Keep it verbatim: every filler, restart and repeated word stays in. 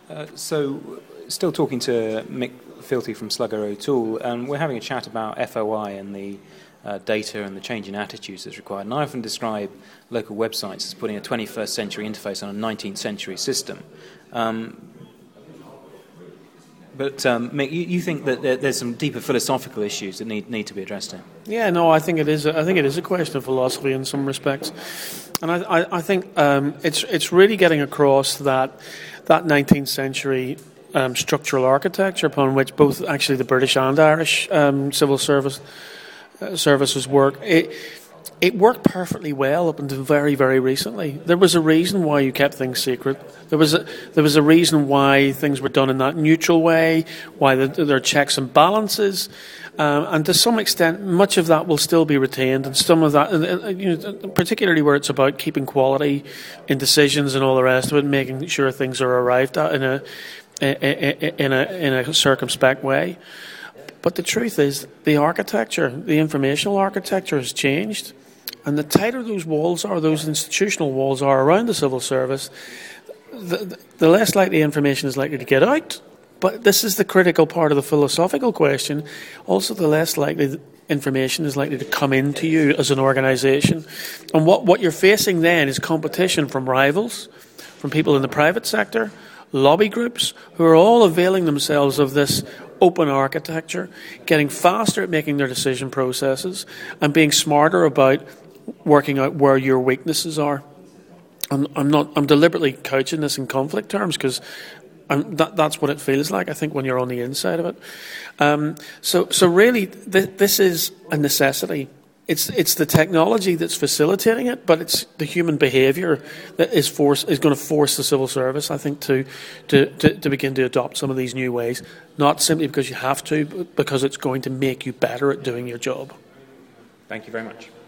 Uh, so, still talking to Mick Filthy from Sluggo O'Toole, and we're having a chat about F O I and the uh, data and the change in attitudes that's required. And I often describe local websites as putting a twenty-first century interface on a nineteenth century system. Um, but um, Mick, you, you think that there, there's some deeper philosophical issues that need need to be addressed here? Yeah, no, I think it is. A, I think it is a question of philosophy in some respects, and I, I, I think um, it's it's really getting across that that nineteenth century um, structural architecture upon which both actually the British and Irish um, civil service uh, services work. It, It worked perfectly well up until very, very recently. There was a reason why you kept things secret. There was a there was a reason why things were done in that neutral way, why the, there are checks and balances, um, and to some extent, much of that will still be retained, and some of that, you know, particularly where it's about keeping quality in decisions and all the rest of it, making sure things are arrived at in a in a in a circumspect way. But the truth is, the architecture, the informational architecture, has changed. And the tighter those walls are, those institutional walls are around the civil service, the, the less likely information is likely to get out. But this is the critical part of the philosophical question. Also, the less likely information is likely to come into you as an organisation. And what, what you're facing then is competition from rivals, from people in the private sector, lobby groups, who are all availing themselves of this open architecture, getting faster at making their decision processes, and being smarter about working out where your weaknesses are. I'm, I'm not. I'm deliberately couching this in conflict terms because that, that's what it feels like, I think, when you're on the inside of it. Um, so, so really, th- this is a necessity. It's it's the technology that's facilitating it, but it's the human behaviour that is force is going to force the civil service, I think, to, to, to, to begin to adopt some of these new ways. Not simply because you have to, but because it's going to make you better at doing your job. Thank you very much.